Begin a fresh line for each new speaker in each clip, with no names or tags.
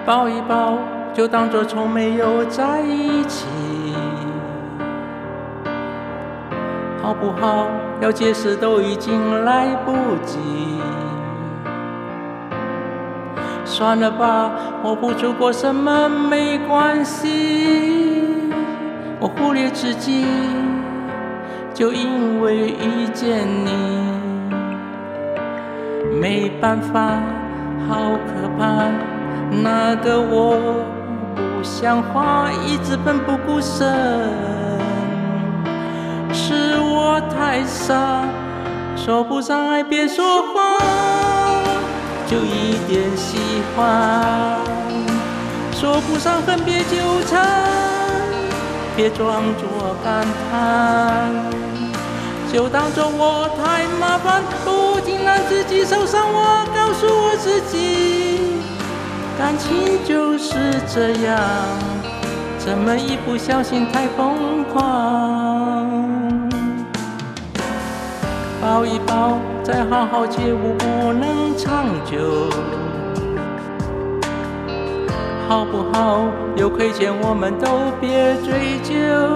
抱一抱，就当作从没有在一起。好不好？要解释都已经来不及。算了吧，我付出过什么没关系。我忽略自己，就因为遇见你。没办法，好可怕，那个我不像话，一直奋不顾身。是我太傻，说不上爱别说谎，就一点喜欢。说不上恨别纠缠，别装作感叹，就当作我太麻烦，不停让自己受伤。我告诉我自己，感情就是这样，怎么一不小心太疯狂。抱一抱，再好好接吻不能长久，好不好？有亏欠我们都别追究。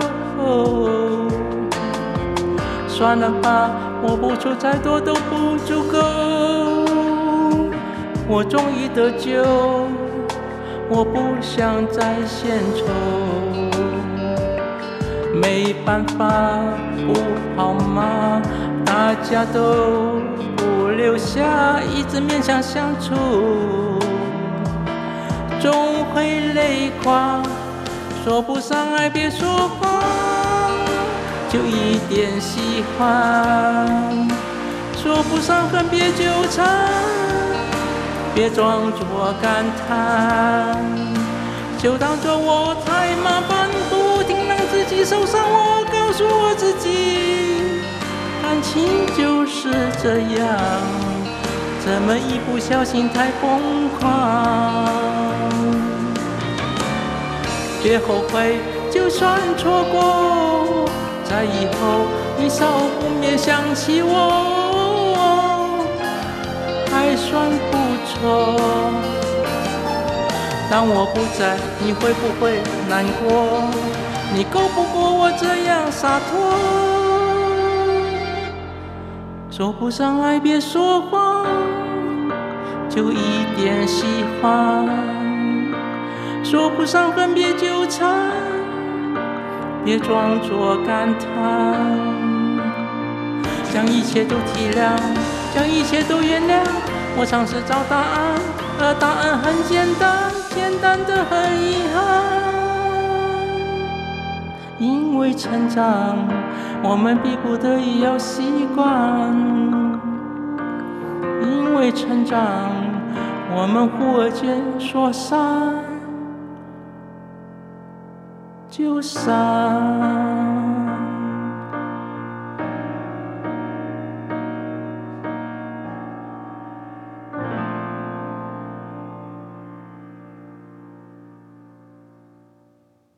算了吧，我付出再多都不足够。我终于得救，我不想再献丑。没办法，不好吗？大家都不留下，一直勉强相处，终会累垮。说不上爱别说谎，就一点喜欢。说不上恨别纠缠，别装作感叹，就当作我太麻烦，不停让自己受伤。我告诉我自己，感情就是这样，怎么一不小心太疯狂。别后悔，就算错过，在以后你少不免想起我，还算不错。当我不在，你会不会难过？你够不过我这样洒脱。说不上爱别说谎，就一点喜欢。说不上恨别纠缠，别装作感叹。将一切都体谅，将一切都原谅。我尝试找答案，而答案很简单，简单的很遗憾。因为成长，我们逼不得已要习惯。因为成长，我们忽而间说散就散。